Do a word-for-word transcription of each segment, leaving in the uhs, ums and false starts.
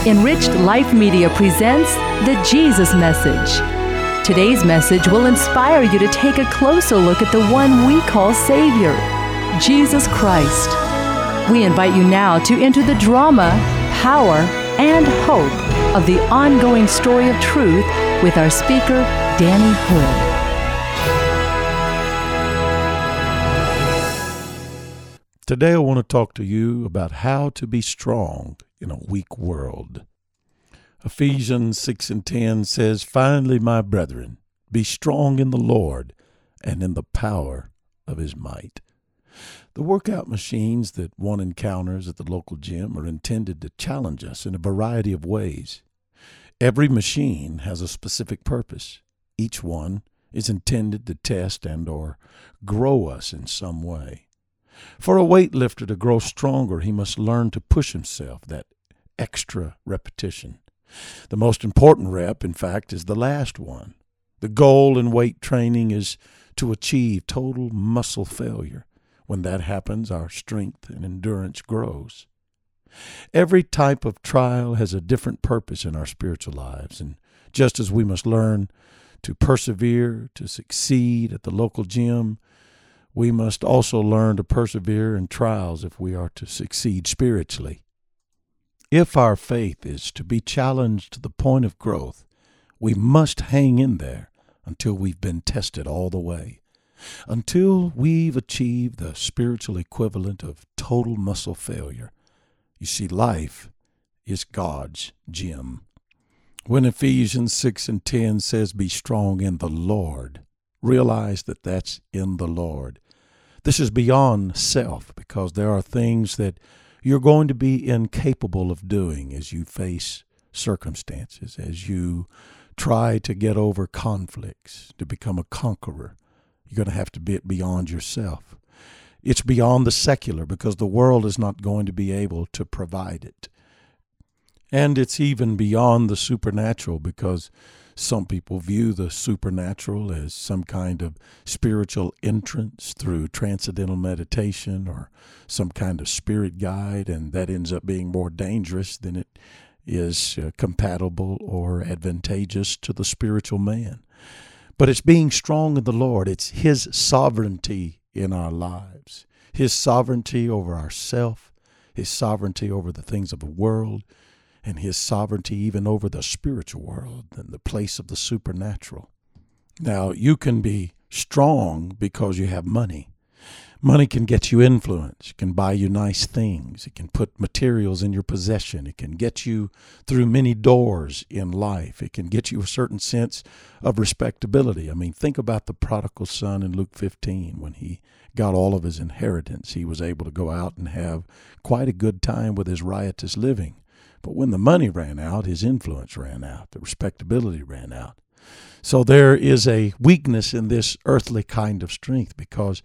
Enriched Life Media presents the Jesus Message. Today's message will inspire you to take a closer look at the one we call Savior, Jesus Christ. We invite you now to enter the drama, power, and hope of the ongoing story of truth with our speaker, Danny Hood. Today I want to talk to you about how to be strong in a weak world. Ephesians six and ten says, "Finally, my brethren, be strong in the Lord and in the power of his might." The workout machines that one encounters at the local gym are intended to challenge us in a variety of ways. Every machine has a specific purpose. Each one is intended to test and or grow us in some way. For a weightlifter to grow stronger, he must learn to push himself, that extra repetition. The most important rep, in fact, is the last one. The goal in weight training is to achieve total muscle failure. When that happens, our strength and endurance grows. Every type of trial has a different purpose in our spiritual lives, and just as we must learn to persevere, to succeed at the local gym, we must also learn to persevere in trials if we are to succeed spiritually. If our faith is to be challenged to the point of growth, we must hang in there until we've been tested all the way, until we've achieved the spiritual equivalent of total muscle failure. You see, life is God's gym. When Ephesians six and ten says, "Be strong in the Lord," realize that that's in the Lord. This is beyond self, because there are things that you're going to be incapable of doing as you face circumstances, as you try to get over conflicts, to become a conqueror. You're going to have to be beyond yourself. It's beyond the secular, because the world is not going to be able to provide it. And it's even beyond the supernatural, because some people view the supernatural as some kind of spiritual entrance through transcendental meditation or some kind of spirit guide, and that ends up being more dangerous than it is uh, compatible or advantageous to the spiritual man. But it's being strong in the Lord. It's his sovereignty in our lives, his sovereignty over ourself, his sovereignty over the things of the world, and his sovereignty even over the spiritual world and the place of the supernatural. Now, you can be strong because you have money. Money can get you influence. It can buy you nice things. It can put materials in your possession. It can get you through many doors in life. It can get you a certain sense of respectability. I mean, think about the prodigal son in Luke fifteen. When he got all of his inheritance, he was able to go out and have quite a good time with his riotous living. But when the money ran out, his influence ran out, the respectability ran out. So there is a weakness in this earthly kind of strength, because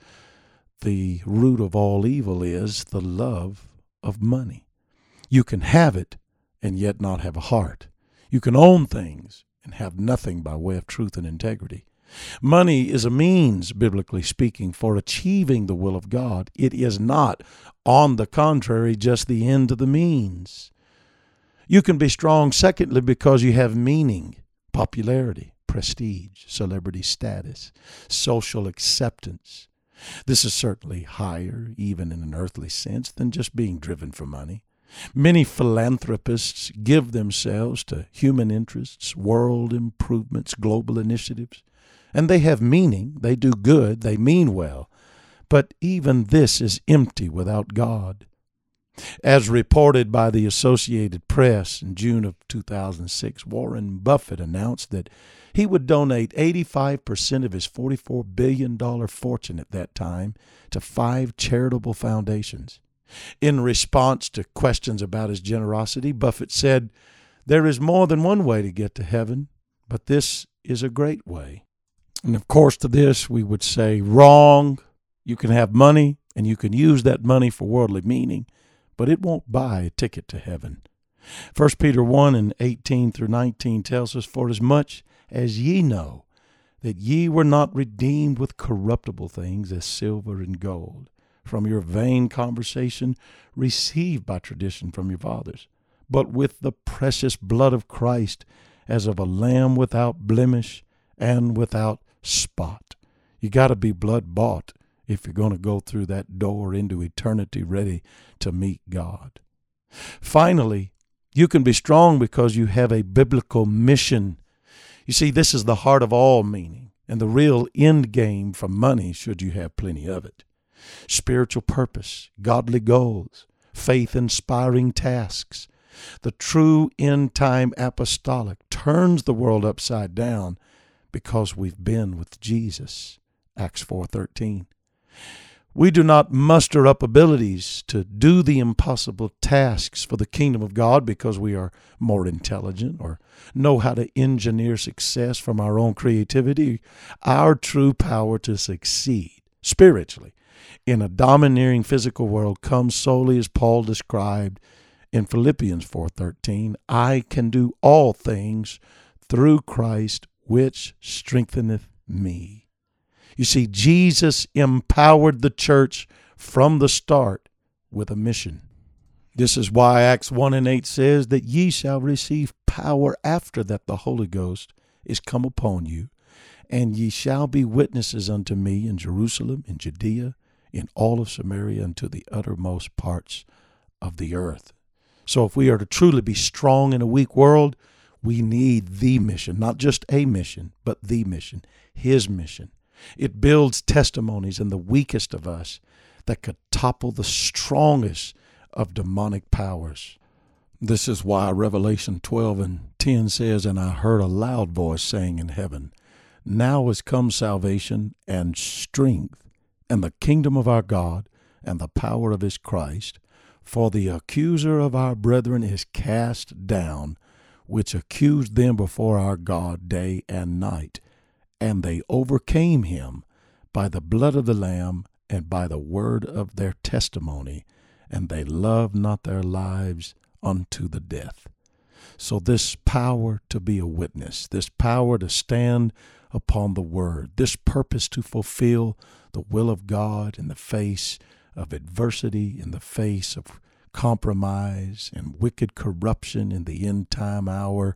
the root of all evil is the love of money. You can have it and yet not have a heart. You can own things and have nothing by way of truth and integrity. Money is a means, biblically speaking, for achieving the will of God. It is not, on the contrary, just the end of the means. You can be strong, secondly, because you have meaning, popularity, prestige, celebrity status, social acceptance. This is certainly higher, even in an earthly sense, than just being driven for money. Many philanthropists give themselves to human interests, world improvements, global initiatives, and they have meaning. They do good. They mean well. But even this is empty without God. As reported by the Associated Press in June of two thousand six, Warren Buffett announced that he would donate eighty-five percent of his forty-four billion dollars fortune at that time to five charitable foundations. In response to questions about his generosity, Buffett said, "There is more than one way to get to heaven, but this is a great way." And of course, to this we would say, wrong. You can have money and you can use that money for worldly meaning, but it won't buy a ticket to heaven. First Peter one and eighteen through nineteen tells us, "For as much as ye know that ye were not redeemed with corruptible things as silver and gold, from your vain conversation received by tradition from your fathers, but with the precious blood of Christ, as of a lamb without blemish and without spot. You got to be blood bought if you're going to go through that door into eternity ready to meet God. Finally, you can be strong because you have a biblical mission. You see, this is the heart of all meaning and the real end game for money, should you have plenty of it. Spiritual purpose, godly goals, faith-inspiring tasks. The true end-time apostolic turns the world upside down because we've been with Jesus. Acts four thirteen. We do not muster up abilities to do the impossible tasks for the kingdom of God because we are more intelligent or know how to engineer success from our own creativity. Our true power to succeed spiritually in a domineering physical world comes solely, as Paul described in Philippians four thirteen, I can do all things through Christ which strengtheneth me. You see, Jesus empowered the church from the start with a mission. This is why Acts one and eight says that ye shall receive power after that the Holy Ghost is come upon you, and ye shall be witnesses unto me in Jerusalem, in Judea, in all of Samaria, and to the uttermost parts of the earth. So if we are to truly be strong in a weak world, we need the mission, not just a mission, but the mission, His mission. It builds testimonies in the weakest of us that could topple the strongest of demonic powers. This is why Revelation twelve and ten says, and I heard a loud voice saying in heaven, now is come salvation and strength and the kingdom of our God and the power of His Christ. For the accuser of our brethren is cast down, which accused them before our God day and night. And they overcame him by the blood of the Lamb and by the word of their testimony, and they loved not their lives unto the death. So this power to be a witness, this power to stand upon the word, this purpose to fulfill the will of God in the face of adversity, in the face of compromise and wicked corruption in the end time hour,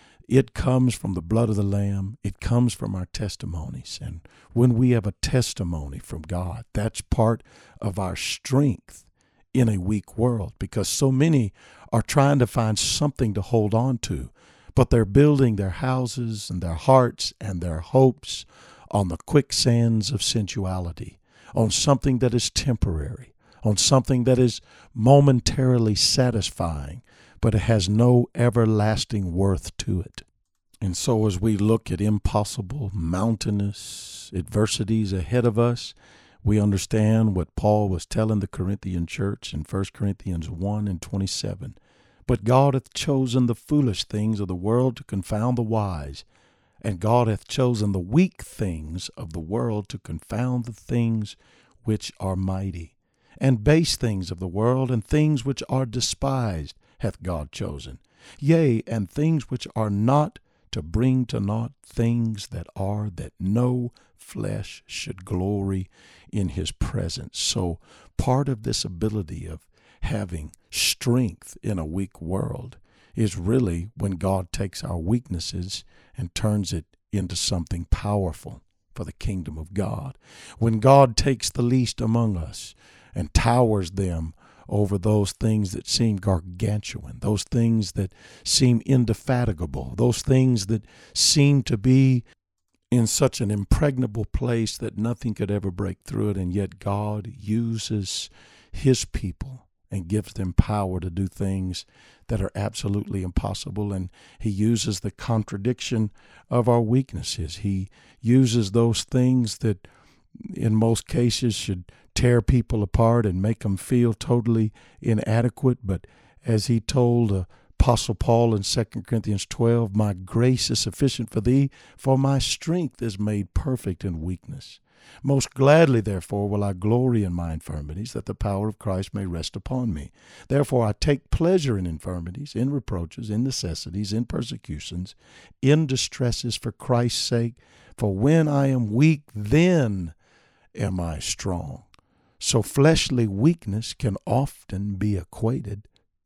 it comes from the blood of the Lamb. It comes from our testimonies. And when we have a testimony from God, that's part of our strength in a weak world, because so many are trying to find something to hold on to, but they're building their houses and their hearts and their hopes on the quicksands of sensuality, on something that is temporary, on something that is momentarily satisfying, but it has no everlasting worth to it. And so as we look at impossible, mountainous adversities ahead of us, we understand what Paul was telling the Corinthian church in First Corinthians one and twenty-seven. But God hath chosen the foolish things of the world to confound the wise, and God hath chosen the weak things of the world to confound the things which are mighty. And base things of the world and things which are despised hath God chosen, yea, and things which are not, to bring to naught things that are, that no flesh should glory in His presence. So part of this ability of having strength in a weak world is really when God takes our weaknesses and turns it into something powerful for the kingdom of God. When God takes the least among us and towers them over those things that seem gargantuan, those things that seem indefatigable, those things that seem to be in such an impregnable place that nothing could ever break through it, and yet God uses His people and gives them power to do things that are absolutely impossible. And He uses the contradiction of our weaknesses. He uses those things that in most cases should tear people apart and make them feel totally inadequate. But as He told uh, Apostle Paul in Second Corinthians twelve, my grace is sufficient for thee, for my strength is made perfect in weakness. Most gladly, therefore, will I glory in my infirmities, that the power of Christ may rest upon me. Therefore I take pleasure in infirmities, in reproaches, in necessities, in persecutions, in distresses for Christ's sake. For when I am weak, then am I strong. So fleshly weakness can often be equated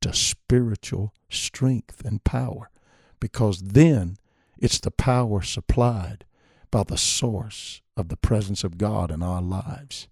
to spiritual strength and power, because then it's the power supplied by the source of the presence of God in our lives.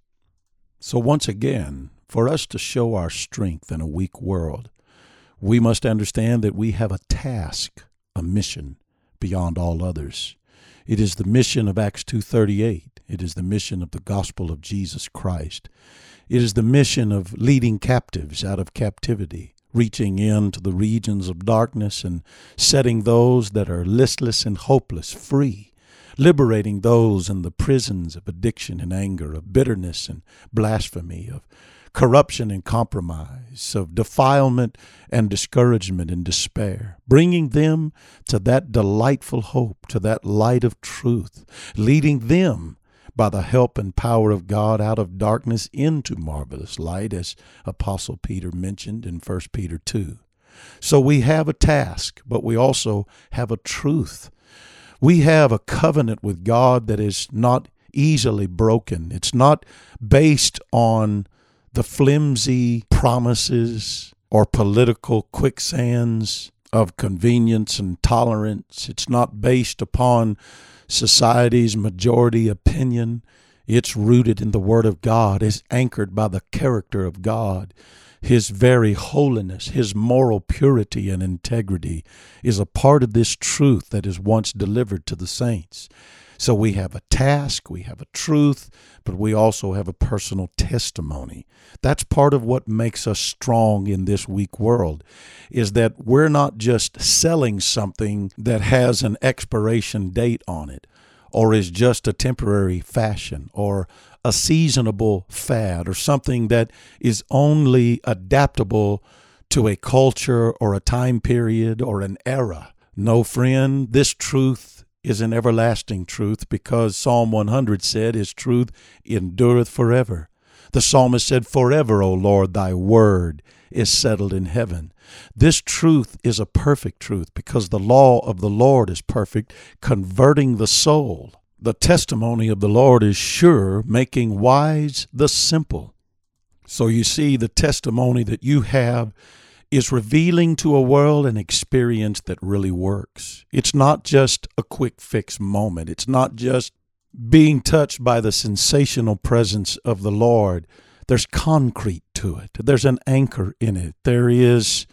So once again, for us to show our strength in a weak world, we must understand that we have a task, a mission beyond all others. It is the mission of Acts two thirty-eight. It is the mission of the gospel of Jesus Christ. It is the mission of leading captives out of captivity, reaching into the regions of darkness and setting those that are listless and hopeless free, liberating those in the prisons of addiction and anger, of bitterness and blasphemy, of corruption and compromise, of defilement and discouragement and despair, bringing them to that delightful hope, to that light of truth, leading them by the help and power of God out of darkness into marvelous light, as Apostle Peter mentioned in First Peter two. So we have a task, but we also have a truth. We have a covenant with God that is not easily broken. It's not based on the flimsy promises or political quicksands of convenience and tolerance. It's not based upon society's majority opinion. It's rooted in the Word of God. It's anchored by the character of God. His very holiness, His moral purity and integrity is a part of this truth that is once delivered to the saints. So we have a task, we have a truth, but we also have a personal testimony. That's part of what makes us strong in this weak world, is that we're not just selling something that has an expiration date on it, or is just a temporary fashion, or a seasonable fad, or something that is only adaptable to a culture or a time period or an era. No, friend, this truth is an everlasting truth, because Psalm one hundred said, His truth endureth forever. The psalmist said, Forever, O Lord, thy word is settled in heaven. This truth is a perfect truth, because the law of the Lord is perfect, converting the soul. The testimony of the Lord is sure, making wise the simple. So you see, the testimony that you have is revealing to a world an experience that really works. It's not just a quick fix moment. It's not just being touched by the sensational presence of the Lord. There's concrete to it. There's an anchor in it. There is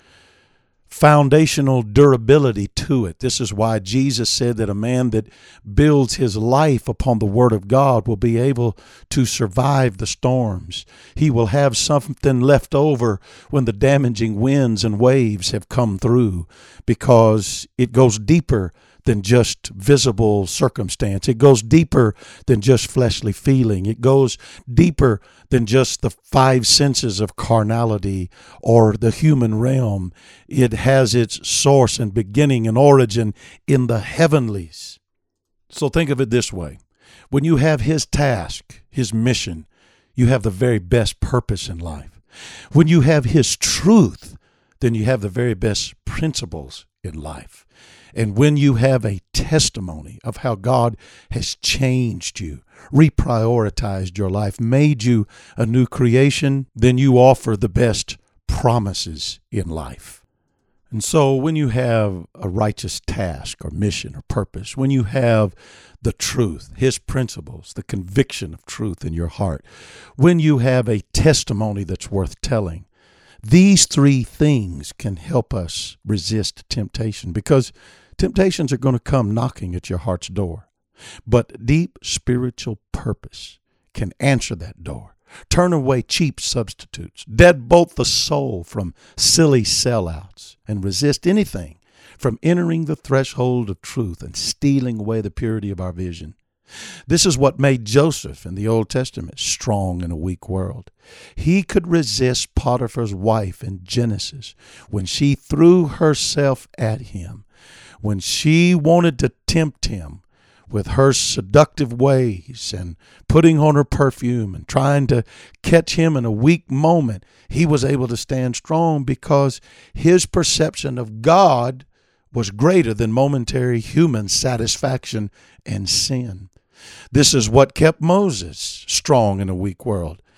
foundational durability to it. This is why Jesus said that a man that builds his life upon the Word of God will be able to survive the storms. He will have something left over when the damaging winds and waves have come through, because it goes deeper than just visible circumstance. It goes deeper than just fleshly feeling. It goes deeper than just the five senses of carnality or the human realm. It has its source and beginning and origin in the heavenlies. So think of it this way. When you have His task, His mission, you have the very best purpose in life. When you have His truth, then you have the very best principles in life. And when you have a testimony of how God has changed you, reprioritized your life, made you a new creation, then you offer the best promises in life. And so when you have a righteous task or mission or purpose, when you have the truth, His principles, the conviction of truth in your heart, when you have a testimony that's worth telling, these three things can help us resist temptation, because temptations are going to come knocking at your heart's door. But deep spiritual purpose can answer that door, turn away cheap substitutes, deadbolt the soul from silly sellouts, and resist anything from entering the threshold of truth and stealing away the purity of our vision. This is what made Joseph in the Old Testament strong in a weak world. He could resist Potiphar's wife in Genesis when she threw herself at him, when she wanted to tempt him with her seductive ways and putting on her perfume and trying to catch him in a weak moment. He was able to stand strong because his perception of God was greater than momentary human satisfaction and sin. This is what kept Moses strong in a weak world.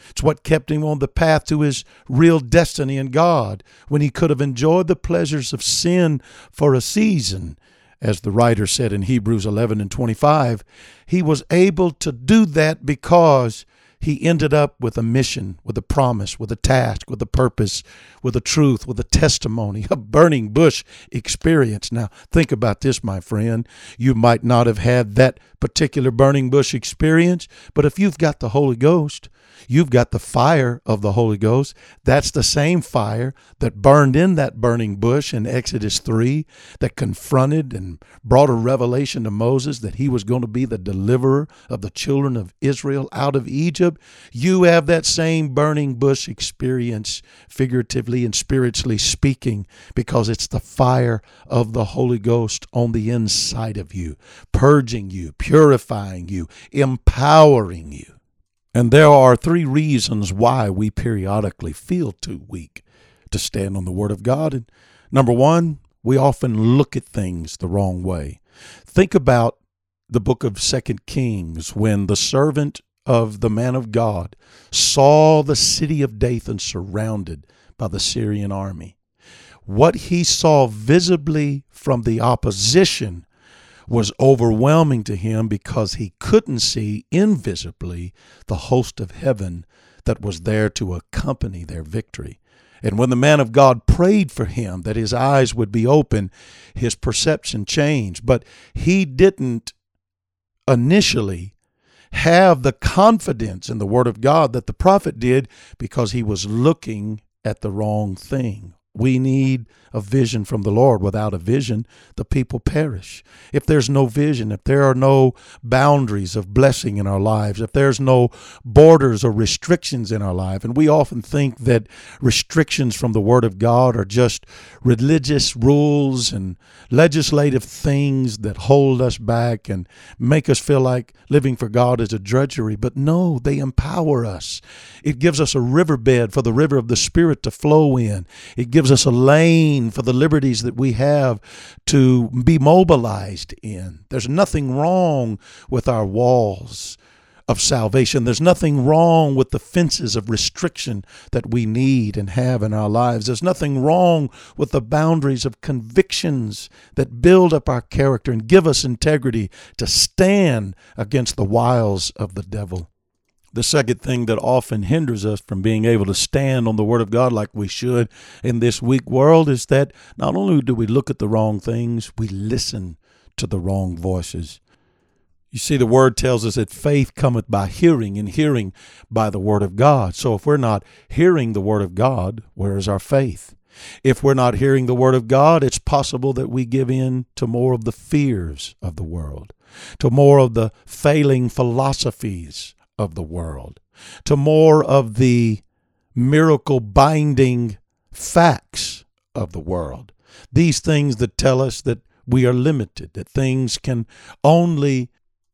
It's what kept him on the path to his real destiny in God, when he could have enjoyed the pleasures of sin for a season. As the writer said in Hebrews eleven and twenty-five, he was able to do that because he ended up with a mission, with a promise, with a task, with a purpose, with a truth, with a testimony, a burning bush experience. Now, think about this, my friend. You might not have had that particular burning bush experience, but if you've got the Holy Ghost, you've got the fire of the Holy Ghost. That's the same fire that burned in that burning bush in Exodus three, that confronted and brought a revelation to Moses that he was going to be the deliverer of the children of Israel out of Egypt. You have that same burning bush experience, figuratively and spiritually speaking, because it's the fire of the Holy Ghost on the inside of you, purging you, purifying you, empowering you. And there are three reasons why we periodically feel too weak to stand on the Word of God. And number one, we often look at things the wrong way. Think about the book of Second Kings, when the servant of the man of God saw the city of Dathan surrounded by the Syrian army. What he saw visibly from the opposition was overwhelming to him, because he couldn't see invisibly the host of heaven that was there to accompany their victory. And when the man of God prayed for him that his eyes would be open, his perception changed. But he didn't initially have the confidence in the Word of God that the prophet did, because he was looking at the wrong thing. We need a vision from the Lord. Without a vision, the people perish. If there's no vision, if there are no boundaries of blessing in our lives, if there's no borders or restrictions in our life, and we often think that restrictions from the Word of God are just religious rules and legislative things that hold us back and make us feel like living for God is a drudgery. But no, they empower us. It gives us a riverbed for the river of the Spirit to flow in. It gives us a lane for the liberties that we have to be mobilized in. There's nothing wrong with our walls of salvation. There's nothing wrong with the fences of restriction that we need and have in our lives. There's nothing wrong with the boundaries of convictions that build up our character and give us integrity to stand against the wiles of the devil. The second thing that often hinders us from being able to stand on the Word of God like we should in this weak world is that not only do we look at the wrong things, we listen to the wrong voices. You see, the Word tells us that faith cometh by hearing, and hearing by the Word of God. So if we're not hearing the Word of God, where is our faith? If we're not hearing the Word of God, it's possible that we give in to more of the fears of the world, to more of the failing philosophies of the world, to more of the miracle binding facts of the world. These things that tell us that we are limited, that things can only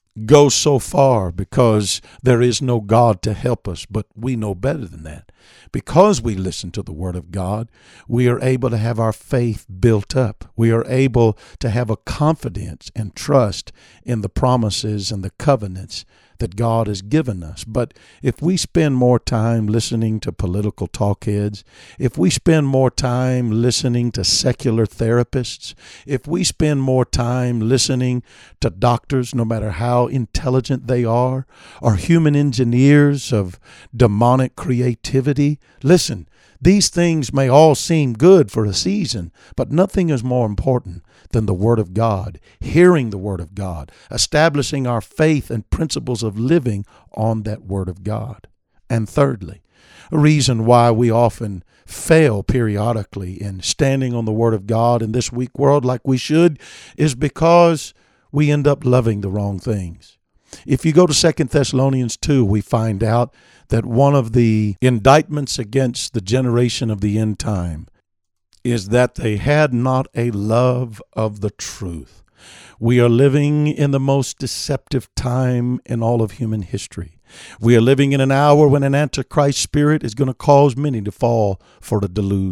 go so far because there is no God to help us. But we know better than that. Because we listen to the Word of God, we are able to have our faith built up. We are able to have a confidence and trust in the promises and the covenants that God has given us. But if we spend more time listening to political talk heads, if we spend more time listening to secular therapists, if we spend more time listening to doctors, no matter how intelligent they are, or human engineers of demonic creativity, listen, these things may all seem good for a season, but nothing is more important than the Word of God, hearing the Word of God, establishing our faith and principles of living on that Word of God. And thirdly, a reason why we often fail periodically in standing on the Word of God in this weak world like we should is because we end up loving the wrong things. If you go to Second Thessalonians two, we find out that one of the indictments against the generation of the end time is that they had not a love of the truth. We are living in the most deceptive time in all of human history. We are living in an hour when an antichrist spirit is going to cause many to fall for the delusion.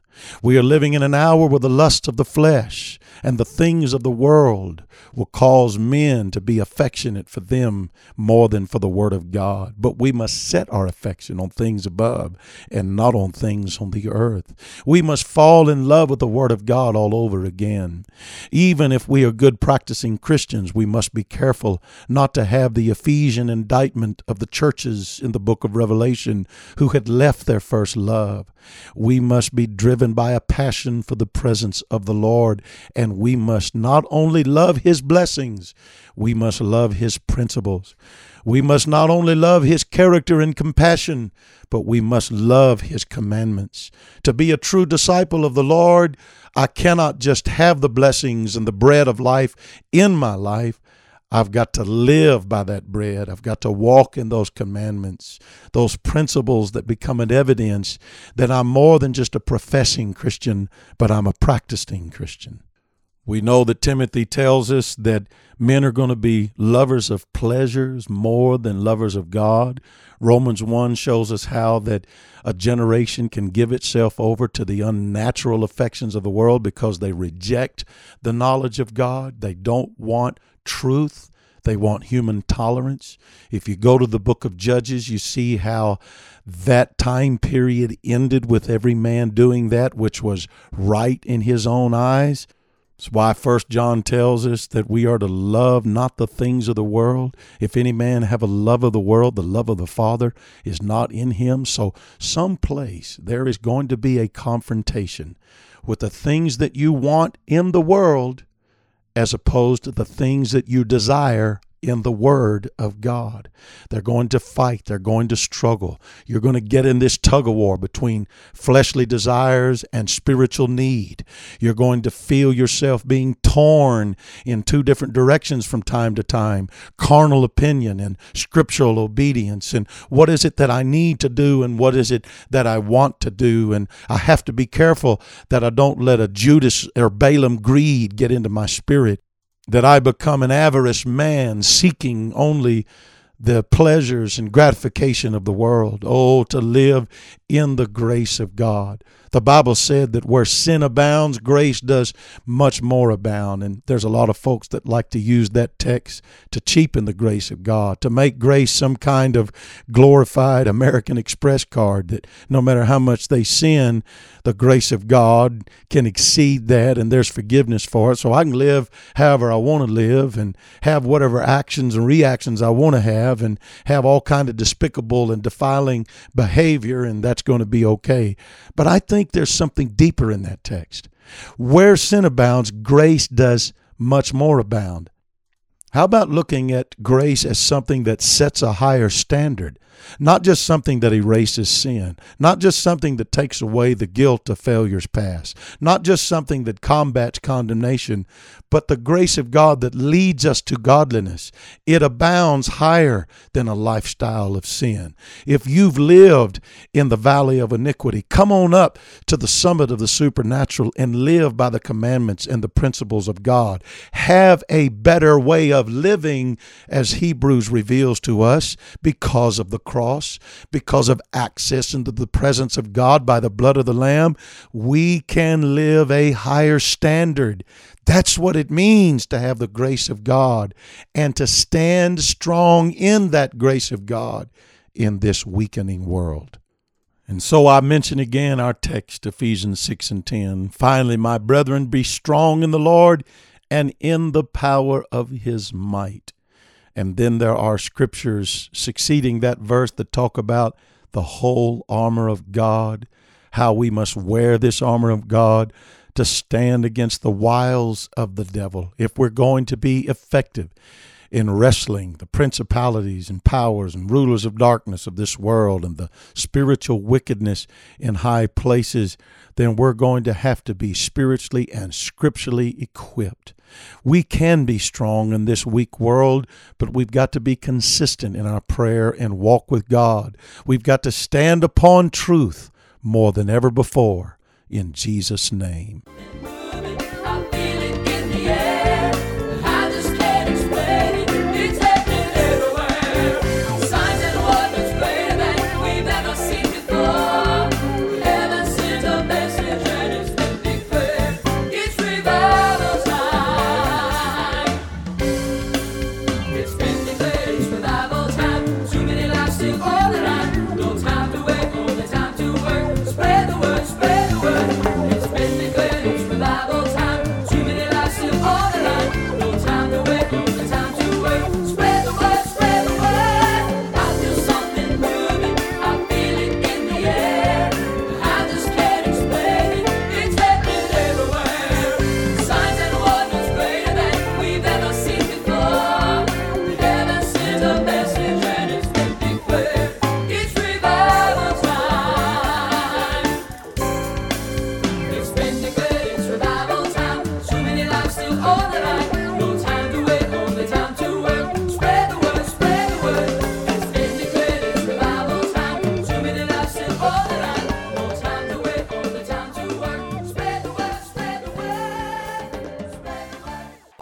We are living in an hour where the lust of the flesh and the things of the world will cause men to be affectionate for them more than for the Word of God. But we must set our affection on things above and not on things on the earth. We must fall in love with the Word of God all over again. Even if we are good practicing Christians, we must be careful not to have the Ephesian indictment of the churches in the book of Revelation who had left their first love. We must be driven by a passion for the presence of the Lord, and we must not only love His blessings, we must love His principles. We must not only love His character and compassion, but we must love His commandments. To be a true disciple of the Lord, I cannot just have the blessings and the bread of life in my life. I've got to live by that bread. I've got to walk in those commandments, those principles that become an evidence that I'm more than just a professing Christian, but I'm a practicing Christian. We know that Timothy tells us that men are going to be lovers of pleasures more than lovers of God. Romans one shows us how that a generation can give itself over to the unnatural affections of the world because they reject the knowledge of God. They don't want truth. They want human tolerance. If you go to the book of Judges, you see how that time period ended with every man doing that which was right in his own eyes. That's why First John tells us that we are to love not the things of the world. If any man have a love of the world, the love of the Father is not in him. So someplace there is going to be a confrontation with the things that you want in the world as opposed to the things that you desire in the Word of God. They're going to fight. They're going to struggle. You're going to get in this tug-of-war between fleshly desires and spiritual need. You're going to feel yourself being torn in two different directions from time to time, carnal opinion and scriptural obedience. And what is it that I need to do and what is it that I want to do? And I have to be careful that I don't let a Judas or Balaam greed get into my spirit, that I become an avarice man seeking only the pleasures and gratification of the world. Oh, to live in the grace of God. The Bible said that where sin abounds, grace does much more abound. And there's a lot of folks that like to use that text to cheapen the grace of God, to make grace some kind of glorified American Express card that no matter how much they sin, the grace of God can exceed that and there's forgiveness for it. So I can live however I want to live and have whatever actions and reactions I want to have and have all kind of despicable and defiling behavior, and that's going to be okay. But I think there's something deeper in that text. Where sin abounds, grace does much more abound. How about looking at grace as something that sets a higher standard? Not just something that erases sin, not just something that takes away the guilt of failures past, not just something that combats condemnation, but the grace of God that leads us to godliness. It abounds higher than a lifestyle of sin. If you've lived in the valley of iniquity, come on up to the summit of the supernatural and live by the commandments and the principles of God. Have a better way of living, as Hebrews reveals to us, because of the cross, because of access into the presence of God by the blood of the Lamb. We can live a higher standard. That's what it means to have the grace of God and to stand strong in that grace of God in this weakening world. And so I mention again our text, Ephesians six and ten. Finally, my brethren, be strong in the Lord and in the power of His might. And then there are scriptures succeeding that verse that talk about the whole armor of God, how we must wear this armor of God to stand against the wiles of the devil. If we're going to be effective in wrestling the principalities and powers and rulers of darkness of this world and the spiritual wickedness in high places, then we're going to have to be spiritually and scripturally equipped. We can be strong in this weak world, but we've got to be consistent in our prayer and walk with God. We've got to stand upon truth more than ever before. In Jesus' name. Signs and wonders greater than we've ever seen before. Heaven sent a message.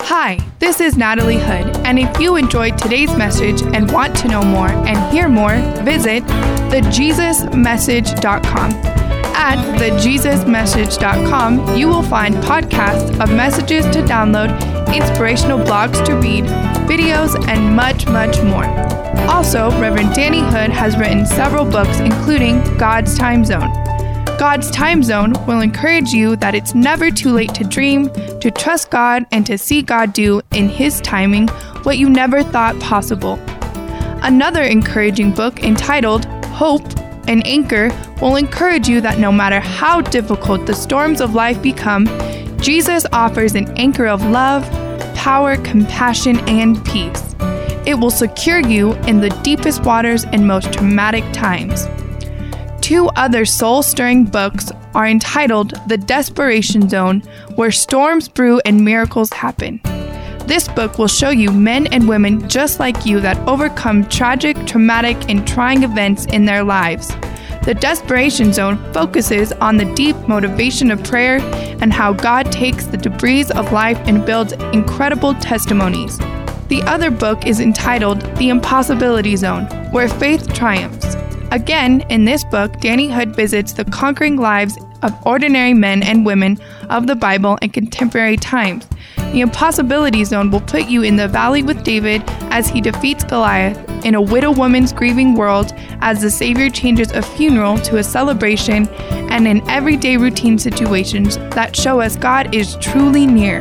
Hi, this is Natalie Hood, and if you enjoyed today's message and want to know more and hear more, visit the jesus message dot com. At the jesus message dot com, you will find podcasts of messages to download, inspirational blogs to read, videos, and much, much more. Also, Reverend Danny Hood has written several books, including God's Time Zone. God's Time Zone will encourage you that it's never too late to dream, to trust God, and to see God do in His timing what you never thought possible. Another encouraging book entitled Hope, an Anchor, will encourage you that no matter how difficult the storms of life become, Jesus offers an anchor of love, power, compassion, and peace. It will secure you in the deepest waters and most traumatic times. Two other soul-stirring books are entitled The Desperation Zone, Where Storms Brew and Miracles Happen. This book will show you men and women just like you that overcome tragic, traumatic, and trying events in their lives. The Desperation Zone focuses on the deep motivation of prayer and how God takes the debris of life and builds incredible testimonies. The other book is entitled The Impossibility Zone, Where Faith Triumphs. Again, in this book, Danny Hood visits the conquering lives of ordinary men and women of the Bible in contemporary times. The Impossibility Zone will put you in the valley with David as he defeats Goliath, in a widow woman's grieving world as the Savior changes a funeral to a celebration, and in everyday routine situations that show us God is truly near.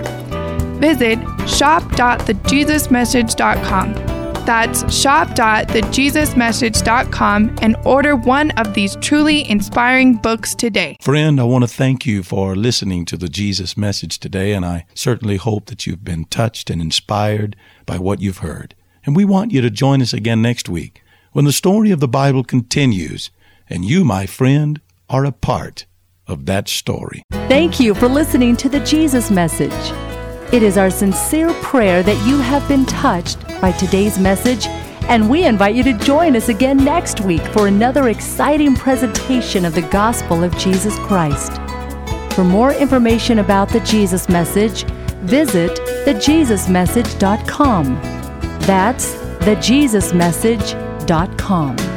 Visit shop dot the jesus message dot com. That's shop dot the jesus message dot com and order one of these truly inspiring books today. Friend, I want to thank you for listening to the Jesus Message today, and I certainly hope that you've been touched and inspired by what you've heard. And we want you to join us again next week when the story of the Bible continues, and you, my friend, are a part of that story. Thank you for listening to the Jesus Message. It is our sincere prayer that you have been touched by today's message, and we invite you to join us again next week for another exciting presentation of the gospel of Jesus Christ. For more information about the Jesus Message, visit the jesus message dot com. That's the jesus message dot com.